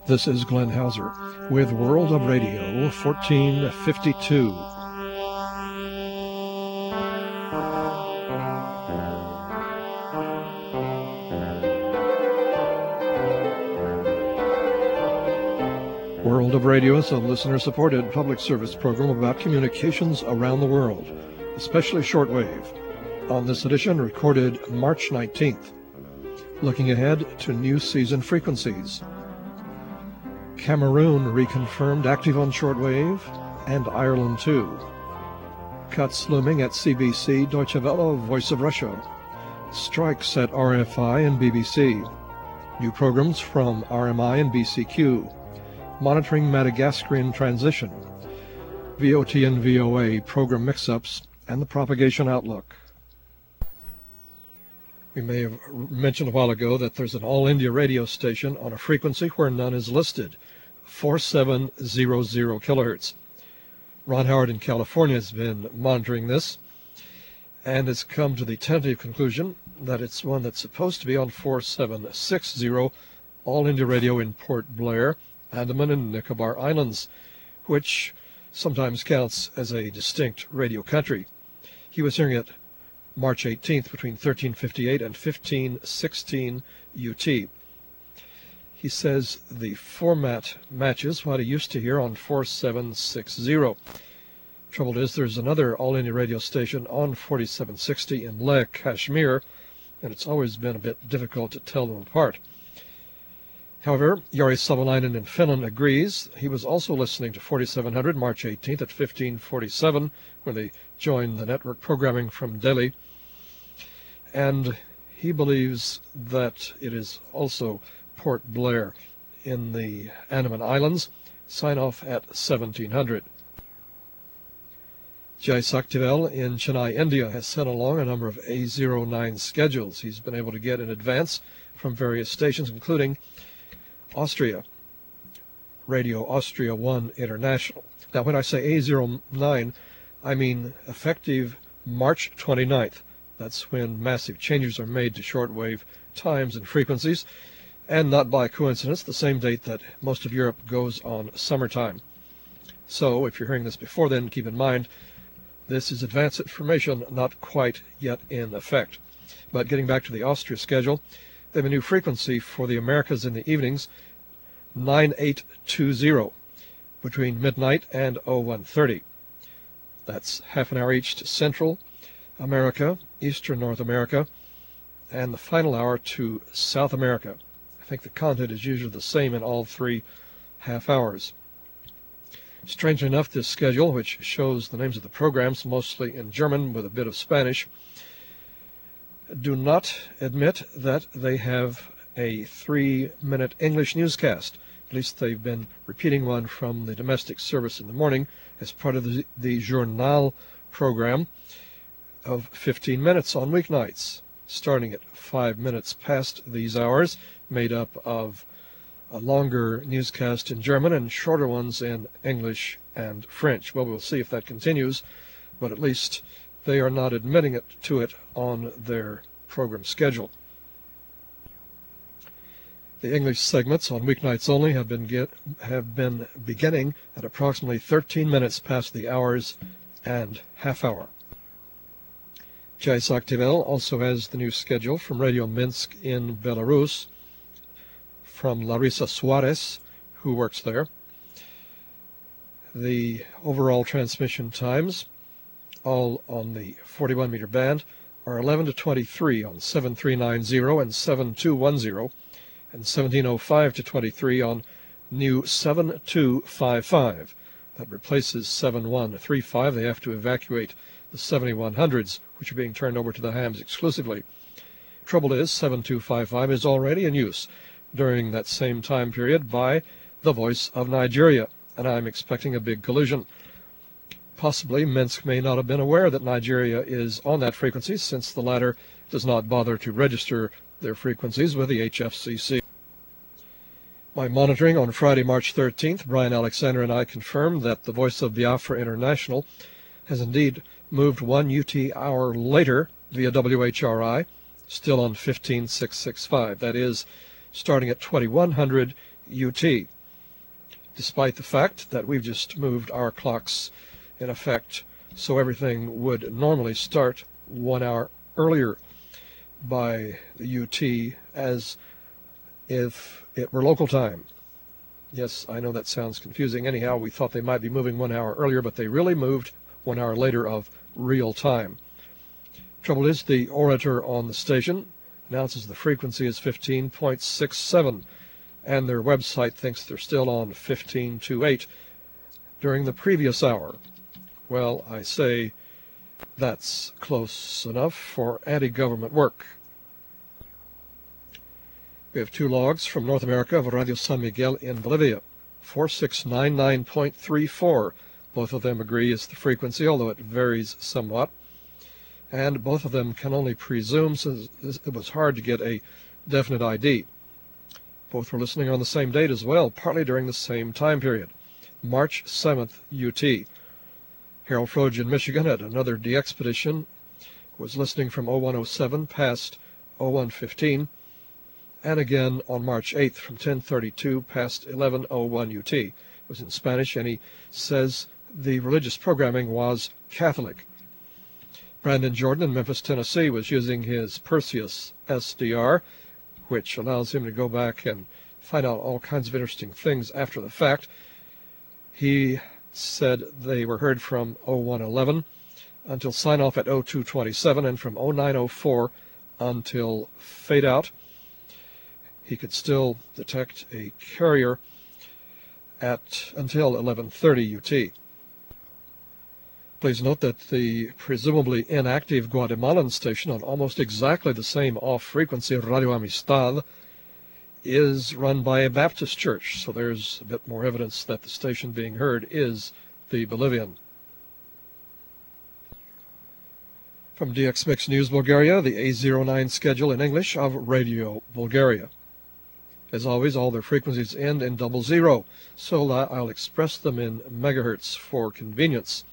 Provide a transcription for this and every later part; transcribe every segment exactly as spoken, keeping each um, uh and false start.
This is Glenn Hauser with World of Radio fourteen fifty-two. World of Radio is a listener-supported public service program about communications around the world, especially shortwave. On this edition, recorded March nineteenth. Looking ahead to new season frequencies. Cameroon reconfirmed active on shortwave, and Ireland too. Cuts looming at C B C, Deutsche Welle, Voice of Russia. Strikes at R F I and B B C. New programs from R M I and B C Q. Monitoring Madagascarian transition. V O T and V O A program mix-ups, and the propagation outlook. We may have mentioned a while ago that there's an all-India radio station on a frequency where none is listed, forty-seven hundred kilohertz. Ron Howard in California has been monitoring this and has come to the tentative conclusion that it's one that's supposed to be on forty-seven sixty, all-India radio in Port Blair, Andaman and Nicobar Islands, which sometimes counts as a distinct radio country. He was hearing it March eighteenth between thirteen fifty-eight and fifteen sixteen U T. He says the format matches what he used to hear on forty-seven sixty. Trouble is, there's another all-India radio station on forty-seven sixty in Leh, Kashmir, and it's always been a bit difficult to tell them apart. However, Jari Savolainen in Finland agrees. He was also listening to forty-seven hundred March eighteenth at fifteen forty-seven when they joined the network programming from Delhi. And he believes that it is also Port Blair in the Andaman Islands. Sign off at seventeen hundred. Jai Saktivel in Chennai, India has sent along a number of A zero nine schedules he's been able to get in advance from various stations, including Austria, Radio Austria one International. Now, when I say A zero nine, I mean effective March twenty-ninth. That's when massive changes are made to shortwave times and frequencies, and not by coincidence, the same date that most of Europe goes on summertime. So, if you're hearing this before then, keep in mind, this is advanced information, not quite yet in effect. But getting back to the Austria schedule, they have a new frequency for the Americas in the evenings, nine eight two zero, between midnight and oh one thirty. That's half an hour each to Central America, Eastern North America, and the final hour to South America. I think the content is usually the same in all three half hours. Strangely enough, this schedule, which shows the names of the programs mostly in German with a bit of Spanish, do not admit that they have a three-minute English newscast. At least they've been repeating one from the domestic service in the morning as part of the, the Journal program of fifteen minutes on weeknights, starting at five minutes past these hours, made up of a longer newscast in German and shorter ones in English and French. Well, we'll see if that continues, but at least they are not admitting it to it on their program schedule. The English segments on weeknights only have been get, have been beginning at approximately thirteen minutes past the hours and half hour. Jai Saktivel also has the new schedule from Radio Minsk in Belarus, from Larissa Suarez, who works there. The overall transmission times, all on the forty-one meter band, are eleven to twenty-three on seven three nine zero and seven two one zero, and seventeen oh five to twenty-three on new seven two five five. That replaces seven one three five. They have to evacuate the seventy-one hundreds, which are being turned over to the hams exclusively. Trouble is, seven two five five is already in use during that same time period by the Voice of Nigeria, and I'm expecting a big collision. Possibly Minsk may not have been aware that Nigeria is on that frequency, since the latter does not bother to register their frequencies with the H F C C. By monitoring on Friday, March thirteenth, Brian Alexander and I confirmed that the Voice of Biafra International has indeed moved one U T hour later via W H R I, still on fifteen six sixty-five. That is, starting at twenty-one hundred U T, despite the fact that we've just moved our clocks in effect so everything would normally start one hour earlier by the U T as if it were local time. Yes, I know that sounds confusing. Anyhow, we thought they might be moving one hour earlier, but they really moved one hour later of real time. Trouble is, the orator on the station announces the frequency is fifteen point six seven, and their website thinks they're still on fifteen twenty-eight during the previous hour. Well, I say that's close enough for anti-government work. We have two logs from North America of Radio San Miguel in Bolivia, forty-six ninety-nine point three four. Both of them agree it's the frequency, although it varies somewhat. And both of them can only presume, since it was hard to get a definite I D. Both were listening on the same date as well, partly during the same time period, March seventh U T. Harold Froge in Michigan at another DXpedition was listening from oh one oh seven past oh one fifteen, and again on March eighth from ten thirty-two past eleven oh one U T. It was in Spanish, and he says the religious programming was Catholic. Brandon Jordan in Memphis, Tennessee was using his Perseus S D R, which allows him to go back and find out all kinds of interesting things after the fact. He said they were heard from oh one eleven until sign-off at oh two twenty-seven, and from oh nine oh four until fade-out. He could still detect a carrier at until eleven thirty U T. Please note that the presumably inactive Guatemalan station on almost exactly the same off-frequency, Radio Amistad, is run by a Baptist church, so there's a bit more evidence that the station being heard is the Bolivian. From D X Mix News Bulgaria, the A zero nine schedule in English of Radio Bulgaria. As always, all their frequencies end in double zero, so I'll express them in megahertz for convenience.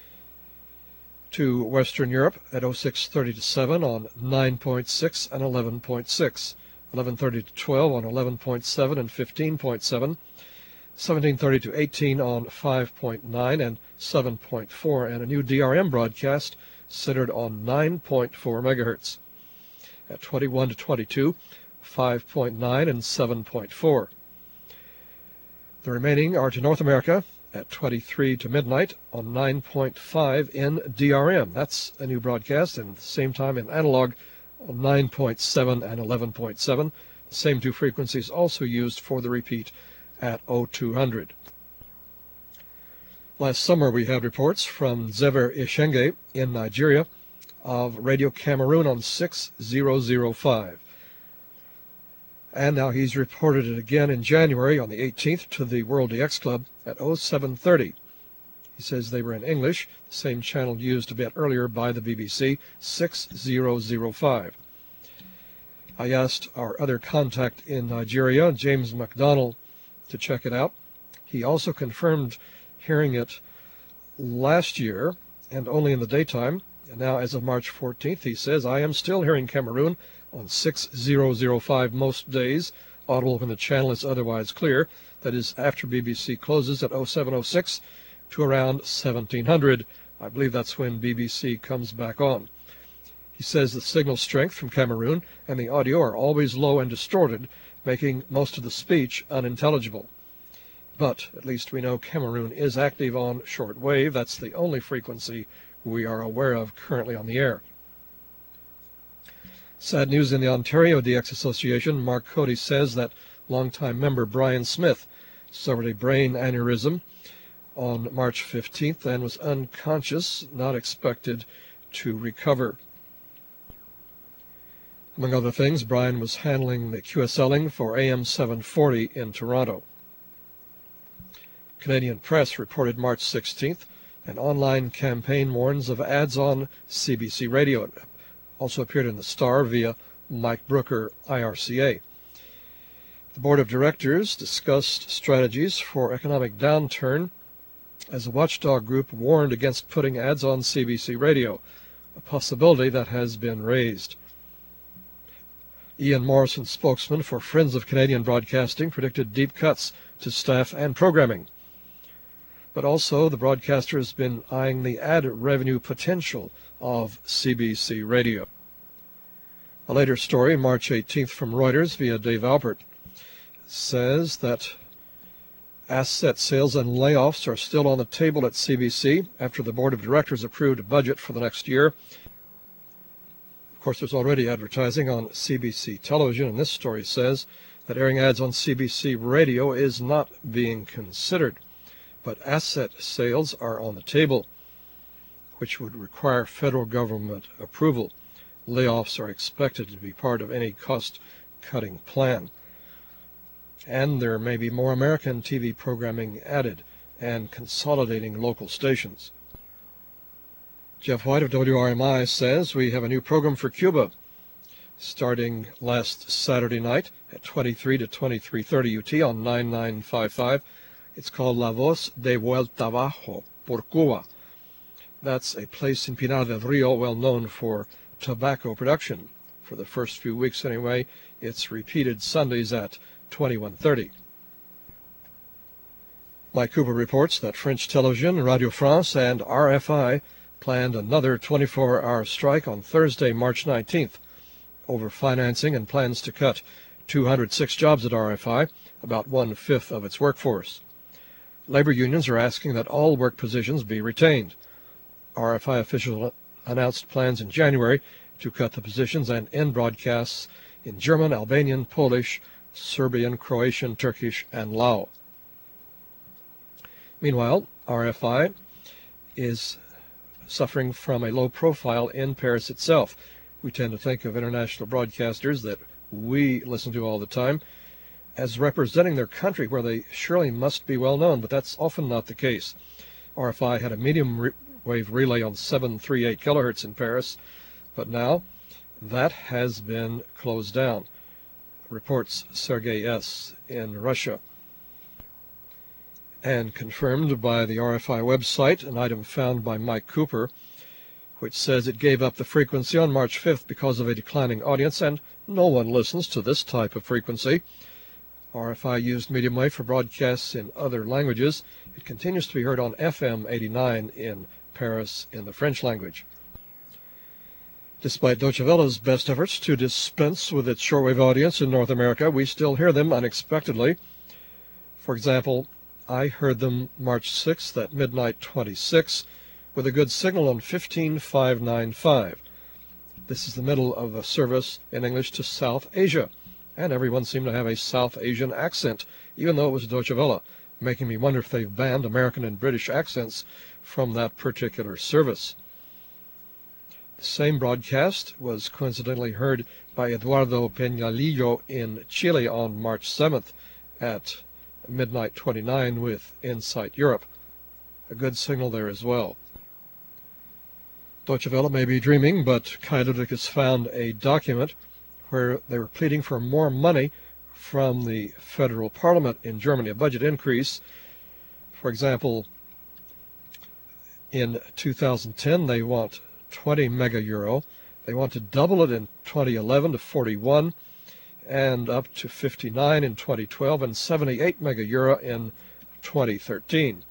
To Western Europe at oh six thirty to seven on nine point six and eleven point six, eleven thirty to twelve on eleven point seven and fifteen point seven, seventeen thirty to eighteen on five point nine and seven point four, and a new D R M broadcast centered on nine point four megahertz. At twenty-one to twenty-two, five point nine and seven point four. The remaining are to North America at twenty-three to midnight on nine point five in D R M. That's a new broadcast, and at the same time in analog on nine point seven and eleven point seven. The same two frequencies also used for the repeat at oh two hundred. Last summer we had reports from Zever Ishenge in Nigeria of Radio Cameroon on six thousand five. And now he's reported it again in January on the eighteenth to the World D X Club at oh seven thirty. He says they were in English, the same channel used a bit earlier by the B B C, six thousand five. I asked our other contact in Nigeria, James McDonnell, to check it out. He also confirmed hearing it last year, and only in the daytime. And now, as of March fourteenth, he says, I am still hearing Cameroon on six thousand five most days, audible when the channel is otherwise clear, that is after B B C closes at oh seven oh six to around seventeen hundred. I believe that's when B B C comes back on. He says the signal strength from Cameroon and the audio are always low and distorted, making most of the speech unintelligible. But at least we know Cameroon is active on shortwave. That's the only frequency we are aware of currently on the air. Sad news in the Ontario D X Association. Mark Cody says that longtime member Brian Smith suffered a brain aneurysm on March fifteenth and was unconscious, not expected to recover. Among other things, Brian was handling the QSLing for A M seven forty in Toronto. Canadian Press reported March sixteenth an online campaign warns of ads on C B C Radio. It also appeared in the Star via Mike Brooker, I R C A. The board of directors discussed strategies for economic downturn as a watchdog group warned against putting ads on C B C Radio, a possibility that has been raised. Ian Morrison, spokesman for Friends of Canadian Broadcasting, predicted deep cuts to staff and programming. But also, the broadcaster has been eyeing the ad revenue potential of C B C Radio. A later story, March eighteenth, from Reuters via Dave Alpert, says that asset sales and layoffs are still on the table at C B C after the board of directors approved a budget for the next year. Of course, there's already advertising on C B C television, and this story says that airing ads on C B C radio is not being considered, but asset sales are on the table, which would require federal government approval. Layoffs are expected to be part of any cost-cutting plan. And there may be more American T V programming added and consolidating local stations. Jeff White of W R M I says we have a new program for Cuba starting last Saturday night at twenty-three to twenty-three thirty U T on nine nine five five. It's called La Voz de Vuelta Abajo por Cuba. That's a place in Pinar del Rio well known for tobacco production. For the first few weeks anyway, it's repeated Sundays at twenty-one thirty. Mike Cooper reports that French television, Radio France, and R F I planned another twenty-four hour strike on Thursday, March nineteenth, over financing and plans to cut two hundred six jobs at R F I, about one-fifth of its workforce. Labor unions are asking that all work positions be retained. R F I officials announced plans in January to cut the positions and end broadcasts in German, Albanian, Polish, Serbian, Croatian, Turkish, and Lao. Meanwhile, R F I is suffering from a low profile in Paris itself. We tend to think of international broadcasters that we listen to all the time as representing their country where they surely must be well known, but that's often not the case. R F I had a medium re- wave relay on seven thirty-eight kilohertz in Paris, but now that has been closed down, reports Sergei S. in Russia. And confirmed by the R F I website, an item found by Mike Cooper, which says it gave up the frequency on March fifth because of a declining audience, and no one listens to this type of frequency. R F I used medium wave for broadcasts in other languages. It continues to be heard on F M eighty-nine in Paris in the French language. Despite Deutsche Welle's best efforts to dispense with its shortwave audience in North America, we still hear them unexpectedly. For example, I heard them March sixth at midnight twenty-six with a good signal on fifteen five ninety-five. This is the middle of a service in English to South Asia, and everyone seemed to have a South Asian accent, even though it was Deutsche Welle, making me wonder if they've banned American and British accents from that particular service. The same broadcast was coincidentally heard by Eduardo Peñalillo in Chile on March seventh at midnight twenty-nine with Insight Europe. A good signal there as well. Deutsche Welle may be dreaming, but Kai Ludwig has found a document where they were pleading for more money from the federal parliament in Germany, a budget increase. For example, in two thousand ten, they want twenty mega euro. They want to double it in twenty eleven to forty-one, and up to fifty-nine in twenty twelve, and seventy-eight mega euro in twenty thirteen.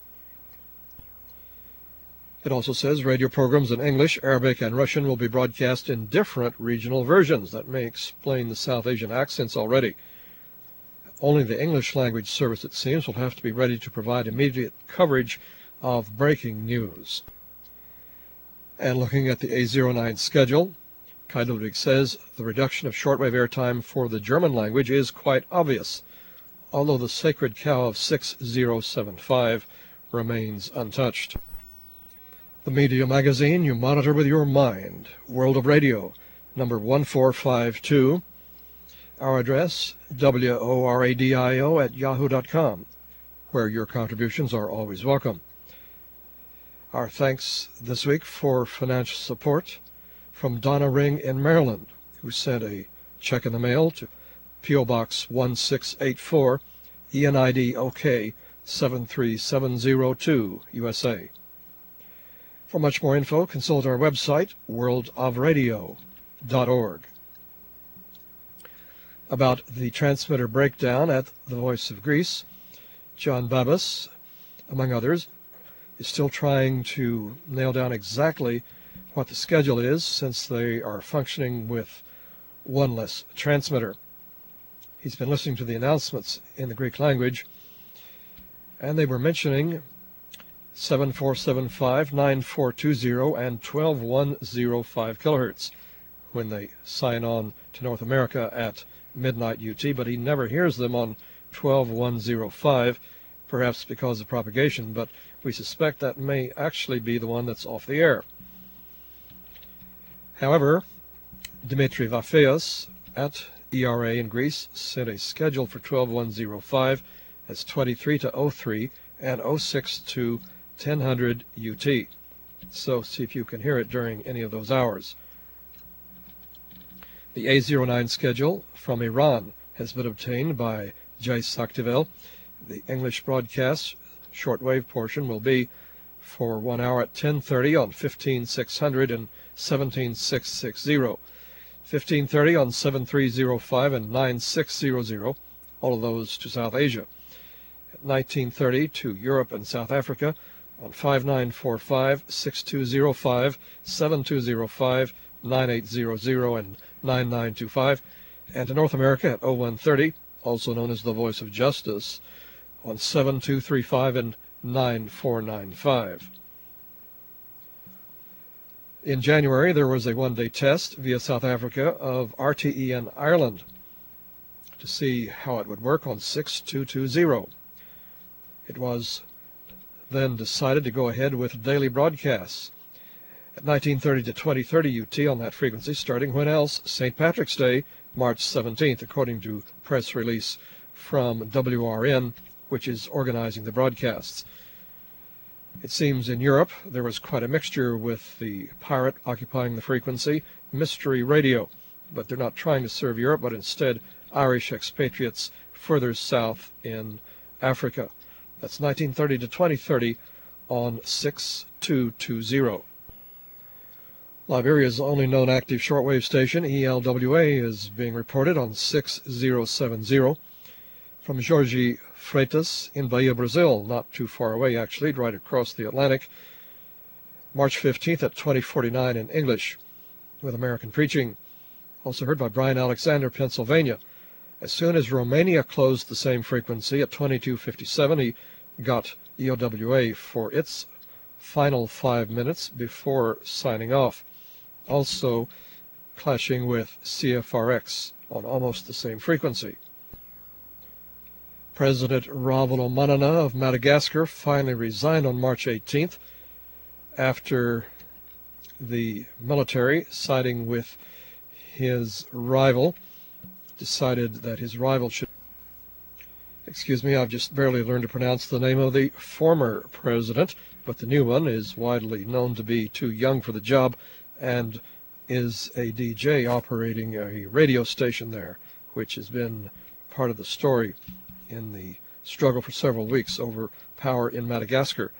It also says radio programs in English, Arabic, and Russian will be broadcast in different regional versions. That may explain the South Asian accents already. Only the English language service, it seems, will have to be ready to provide immediate coverage of breaking news. And looking at the A zero nine schedule, Kai Ludwig says the reduction of shortwave airtime for the German language is quite obvious, although the sacred cow of six zero seven five remains untouched. The media magazine you monitor with your mind, World of Radio, number one four five two. Our address, W O R A D I O at yahoo dot com, where your contributions are always welcome. Our thanks this week for financial support from Donna Ring in Maryland, who sent a check in the mail to P O Box one six eight four, E N I D O K seven three seven zero two, U S A. For much more info, consult our website, world of radio dot org. about the transmitter breakdown at the Voice of Greece. John Babas, among others, is still trying to nail down exactly what the schedule is, since they are functioning with one less transmitter. He's been listening to the announcements in the Greek language, and they were mentioning seven four seven five, nine four two zero and twelve one oh five kilohertz when they sign on to North America at midnight U T, but he never hears them on twelve one oh five, perhaps because of propagation, but we suspect that may actually be the one that's off the air. However, Dimitri Vafeos at E R A in Greece sent a schedule for twelve one oh five as twenty-three to oh three and oh six to ten hundred U T. So see if you can hear it during any of those hours. The A zero nine schedule from Iran has been obtained by Jais Saktivel. The English broadcast shortwave portion will be for one hour at ten thirty on fifteen six hundred and seventeen six sixty, fifteen thirty on seven three oh five and nine six hundred, all of those to South Asia, at nineteen thirty to Europe and South Africa on five nine four five, six two oh five, seven two oh five, nine eight hundred, and nine nine two five, and to North America at oh one thirty, also known as the Voice of Justice, on seven two three five and nine four nine five. In January, there was a one-day test via South Africa of R T E N Ireland to see how it would work on six two two zero. It was then decided to go ahead with daily broadcasts at nineteen thirty to twenty thirty U T on that frequency, starting when else? Saint Patrick's Day, March seventeenth, according to press release from W R N, which is organizing the broadcasts. It seems in Europe there was quite a mixture, with the pirate occupying the frequency, Mystery Radio, but they're not trying to serve Europe, but instead Irish expatriates further south in Africa. That's nineteen thirty to twenty thirty on six two two zero. Liberia's only known active shortwave station, E L W A, is being reported on six zero seven zero. From Jorge Freitas in Bahia, Brazil, not too far away actually, right across the Atlantic, March fifteenth at twenty forty-nine in English, with American preaching. Also heard by Brian Alexander, Pennsylvania. As soon as Romania closed the same frequency at twenty-two fifty-seven, he got E L W A for its final five minutes before signing off, also clashing with C F R X on almost the same frequency. President Ravalomanana of Madagascar finally resigned on March eighteenth after the military, siding with his rival, decided that his rival should... Excuse me, I've just barely learned to pronounce the name of the former president, but the new one is widely known to be too young for the job and is a D J operating a radio station there, which has been part of the story in the struggle for several weeks over power in Madagascar.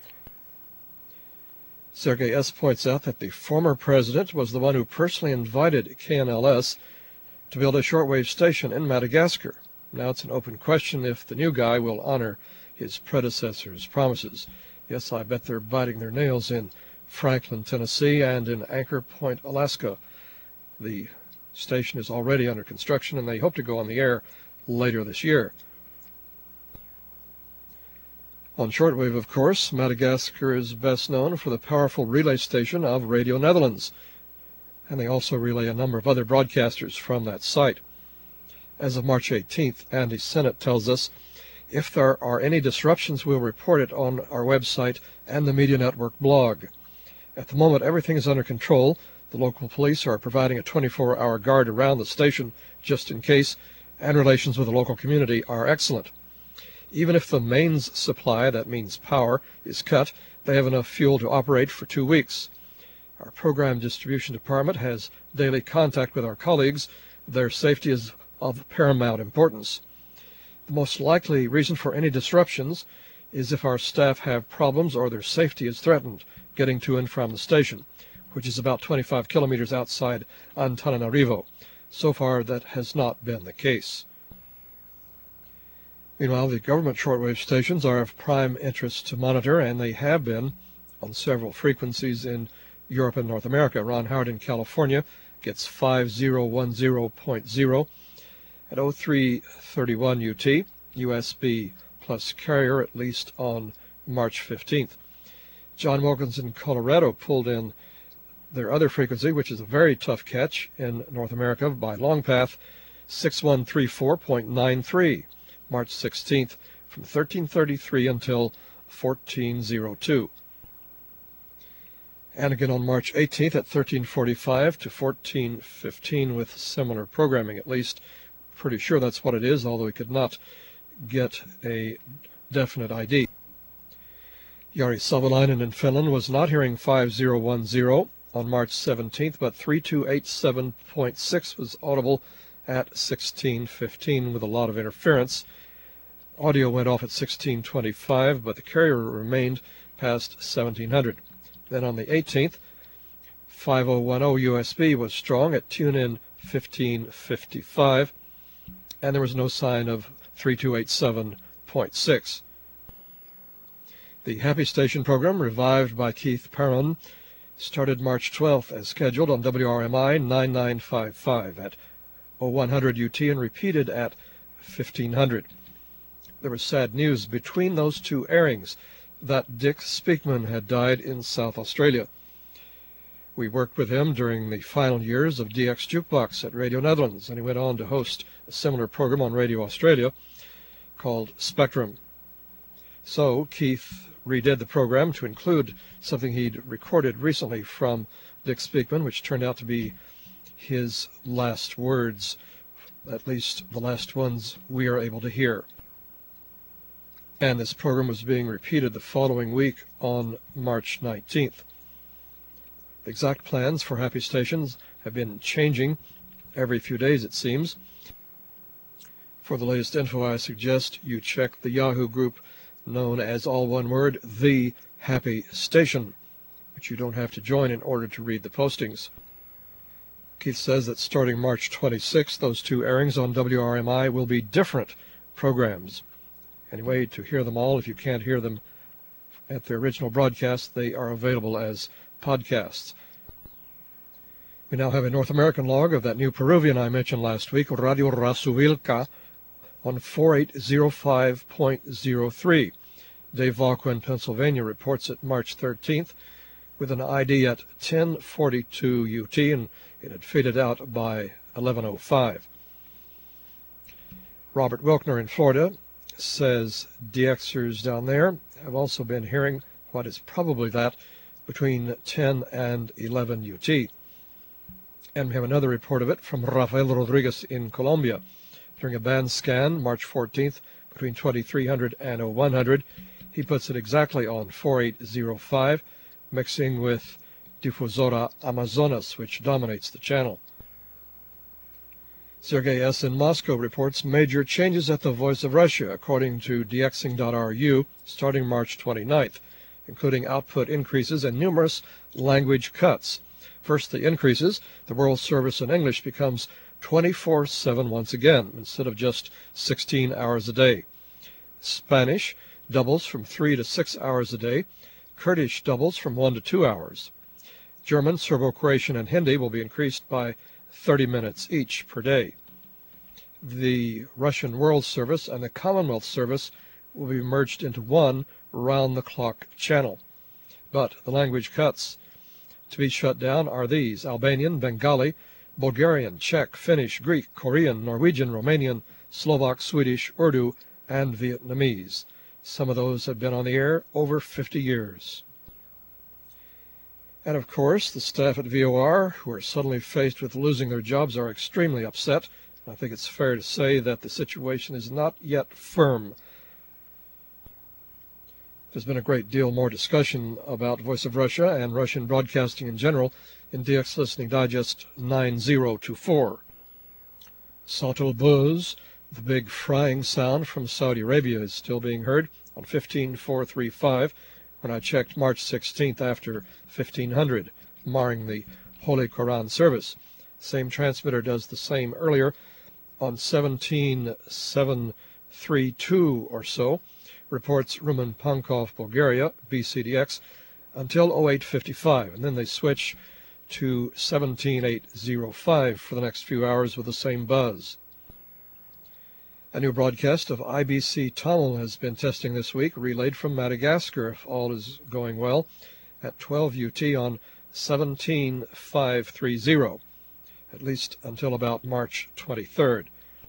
Sergei S. points out that the former president was the one who personally invited K N L S to build a shortwave station in Madagascar. Now it's an open question if the new guy will honor his predecessor's promises. Yes, I bet they're biting their nails in Franklin, Tennessee, and in Anchor Point, Alaska. The station is already under construction, and they hope to go on the air later this year. On shortwave, of course, Madagascar is best known for the powerful relay station of Radio Netherlands, and they also relay a number of other broadcasters from that site. As of March eighteenth, Andy Sennett tells us, if there are any disruptions, we'll report it on our website and the Media Network blog. At the moment, everything is under control. The local police are providing a twenty-four hour guard around the station just in case, and relations with the local community are excellent. Even if the mains supply, that means power, is cut, they have enough fuel to operate for two weeks. Our program distribution department has daily contact with our colleagues. Their safety is of paramount importance. The most likely reason for any disruptions is if our staff have problems or their safety is threatened getting to and from the station, which is about twenty-five kilometers outside Antananarivo. So far, that has not been the case. Meanwhile, the government shortwave stations are of prime interest to monitor, and they have been on several frequencies in Europe and North America. Ron Howard in California gets five zero one zero point zero at oh three thirty-one U T, U S B plus carrier, at least on March fifteenth. John Wilkins in Colorado pulled in their other frequency, which is a very tough catch in North America by long path, six one three four point nine three, March sixteenth, from thirteen thirty-three until fourteen oh two. And again on March eighteenth at thirteen forty-five to fourteen fifteen with similar programming, at least. Pretty sure that's what it is, although we could not get a definite I D. Jari Savolainen in Finland was not hearing five zero one zero on March seventeenth, but three two eight seven point six was audible at sixteen fifteen with a lot of interference. Audio went off at sixteen twenty-five, but the carrier remained past seventeen hundred. Then on the eighteenth, five oh one oh U S B was strong at tune-in fifteen fifty-five, and there was no sign of three two eight seven point six. The Happy Station program, revived by Keith Perron, started March twelfth as scheduled on W R M I ninety-nine fifty-five at oh one hundred U T and repeated at fifteen hundred. There was sad news between those two airings that Dick Speakman had died in South Australia. We worked with him during the final years of D X Jukebox at Radio Netherlands, and he went on to host a similar program on Radio Australia called Spectrum. So Keith redid the program to include something he'd recorded recently from Dick Speakman, which turned out to be his last words, at least the last ones we are able to hear. And this program was being repeated the following week on March nineteenth. The exact plans for Happy Stations have been changing every few days, it seems. For the latest info, I suggest you check the Yahoo group known as, all one word, The Happy Station, which you don't have to join in order to read the postings. Keith says that starting March twenty-sixth, those two airings on W R M I will be different programs. Anyway, to hear them all, if you can't hear them at their original broadcast, they are available as podcasts. We now have a North American log of that new Peruvian I mentioned last week, Radio Rasuvilca, on forty-eight oh five point oh three. Dave Valco in Pennsylvania reports it March thirteenth with an I D at ten forty-two U T, and it had faded out by eleven oh five. Robert Wilkner in Florida says DXers down there have also been hearing what is probably that between ten and eleven U T. And we have another report of it from Rafael Rodriguez in Colombia. During a band scan, March fourteenth, between twenty-three hundred and oh one hundred, he puts it exactly on forty-eight oh five, mixing with Difusora Amazonas, which dominates the channel. Sergei S. in Moscow reports major changes at the Voice of Russia, according to D X ing dot R U, starting March twenty-ninth, including output increases and numerous language cuts. First, the increases. The World Service in English becomes twenty-four seven once again, instead of just sixteen hours a day. Spanish doubles from three to six hours a day. Kurdish doubles from one to two hours. German, Serbo-Croatian, and Hindi will be increased by thirty minutes each per day. The Russian World Service and the Commonwealth Service will be merged into one round-the-clock channel. But the language cuts to be shut down are these: Albanian, Bengali, Bulgarian, Czech, Finnish, Greek, Korean, Norwegian, Romanian, Slovak, Swedish, Urdu, and Vietnamese. Some of those have been on the air over fifty years. And of course, the staff at V O R, who are suddenly faced with losing their jobs, are extremely upset. I think it's fair to say that the situation is not yet firm. There's been a great deal more discussion about Voice of Russia and Russian broadcasting in general in D X Listening Digest nine oh two four. Sautul Buz, the big frying sound from Saudi Arabia, is still being heard on fifteen four thirty-five when I checked March sixteenth after fifteen hundred, marring the Holy Quran service. Same transmitter does the same earlier on seventeen seven thirty-two or so. Reports Rumen Pankov, Bulgaria, B C D X, until oh eight fifty-five, and then they switch to seventeen eight oh five for the next few hours with the same buzz. A new broadcast of I B C Tamil has been testing this week, relayed from Madagascar, if all is going well, at twelve U T on seventeen five thirty, at least until about March twenty-third.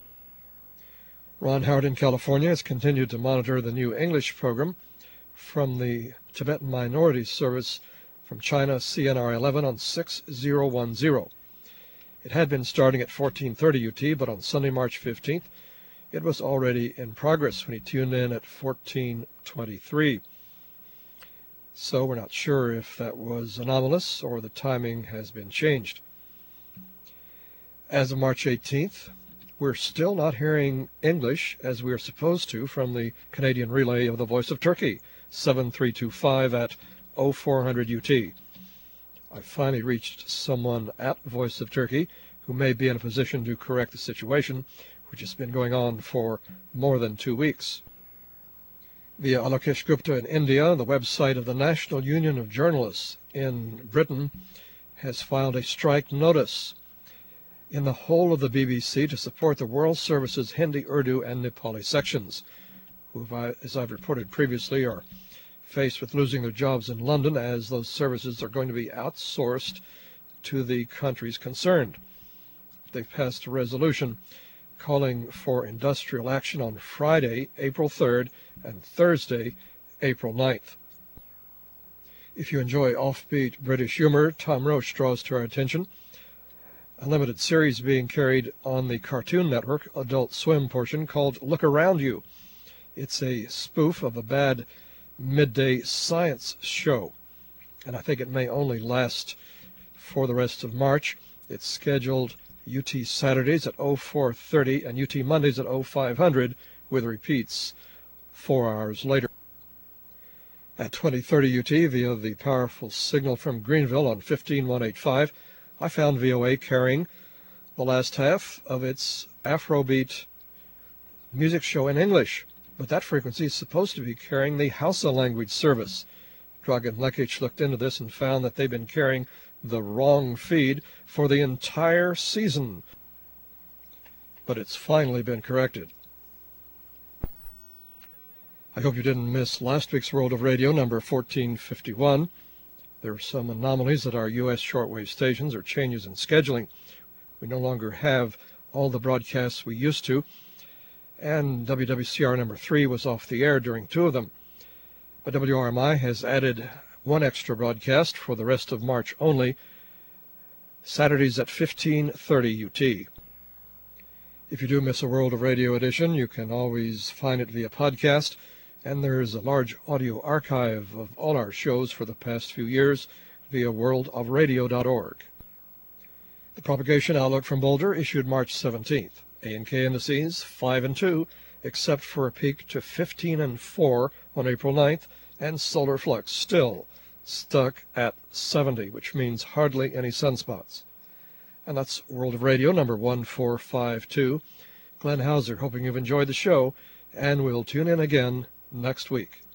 Ron Howard in California has continued to monitor the new English program from the Tibetan Minorities Service from China, C N R eleven on six thousand ten. It had been starting at fourteen thirty U T, but on Sunday, March fifteenth, it was already in progress when he tuned in at fourteen twenty-three. So we're not sure if that was anomalous or the timing has been changed. As of March eighteenth, we're still not hearing English as we are supposed to from the Canadian relay of the Voice of Turkey, seven three two five at oh four hundred U T. I finally reached someone at Voice of Turkey who may be in a position to correct the situation, which has been going on for more than two weeks. Via Alokesh Gupta in India, the website of the National Union of Journalists in Britain has filed a strike notice in the whole of the B B C to support the World Service's Hindi, Urdu, and Nepali sections, who, as I've reported previously, are faced with losing their jobs in London as those services are going to be outsourced to the countries concerned. They've passed a resolution calling for industrial action on Friday, April third, and Thursday, April ninth. If you enjoy offbeat British humor, Tom Roche draws to our attention a limited series being carried on the Cartoon Network Adult Swim portion called Look Around You. It's a spoof of a bad midday science show, and I think it may only last for the rest of March. It's scheduled U T Saturdays at oh four thirty and U T Mondays at oh five hundred, with repeats four hours later. At twenty thirty U T, via the powerful signal from Greenville on fifteen one eighty-five, I found V O A carrying the last half of its Afrobeat music show in English, but that frequency is supposed to be carrying the Hausa language service. Dragan Lekic looked into this and found that they've been carrying the wrong feed for the entire season, but it's finally been corrected. I hope you didn't miss last week's World of Radio, number fourteen fifty-one. There are some anomalies at our U S shortwave stations or changes in scheduling. We no longer have all the broadcasts we used to, and W W C R number three was off the air during two of them. But W R M I has added one extra broadcast for the rest of March only, Saturdays at fifteen thirty U T. If you do miss a World of Radio edition, you can always find it via podcast, and there's a large audio archive of all our shows for the past few years via world of radio dot org. The Propagation Outlook from Boulder issued March seventeenth. A and K indices five and two, except for a peak to fifteen and four on April ninth, and solar flux still stuck at seventy, which means hardly any sunspots. And that's World of Radio number one four five two. Glenn Hauser, hoping you've enjoyed the show, and we'll tune in again next week.